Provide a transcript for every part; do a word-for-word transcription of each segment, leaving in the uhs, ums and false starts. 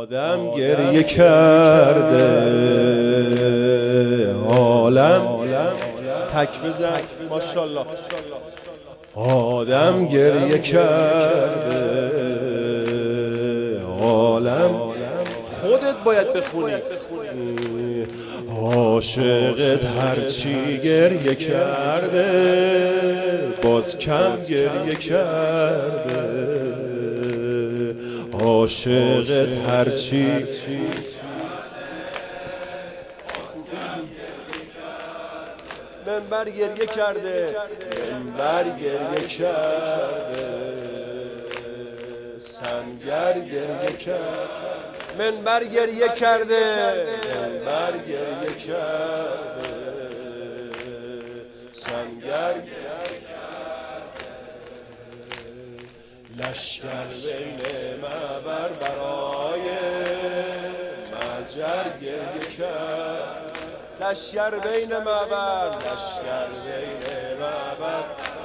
آدم گریه کرده، عالم تک بزن ماشاءالله. آدم گریه کرده، عالم خودت باید بخونی. عاشقت هرچی گریه کرده، باز کم گریه کرده. عاشقت هرچی منبر گریه کرده، منبر گریه کرده، سنگر گریه کرده، منبر گریه کرده، منبر گریه کرده، سنگر گریه کرده. لشکر بین معبر برای مجر گریه کرد، لشکر بین معبر، لشکر بین معبر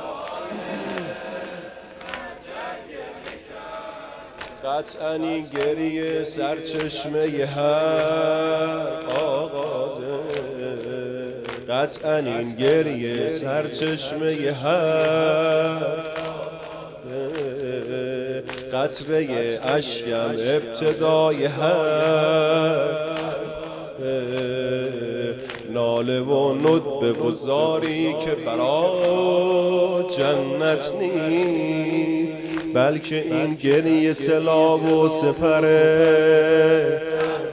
قطعاً این گریه سرچشمه هر آغازه، قطعاً این گریه سرچشمه هر قطره اشکم ابتدای هر ناله و ندبه و زاری که برا جنت نی، بلکه این گریه سلاح و سپره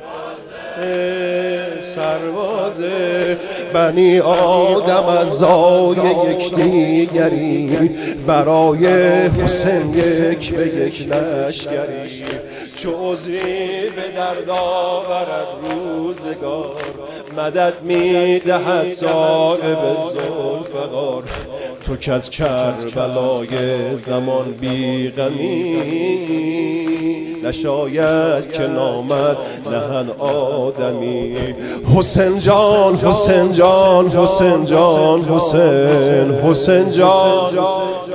سربازه. بنی آدم از زای یک دیگری، برای حسین یک به یک لشکری. چو عضوی به درد آورد روزگار، مدد می دهد صاحب ذوالفقار. تو که از کربلای زمان بی غمی، نشاید که نامد نهن آدمی. حسین جان حسین جان حسین جان حسین حسین جان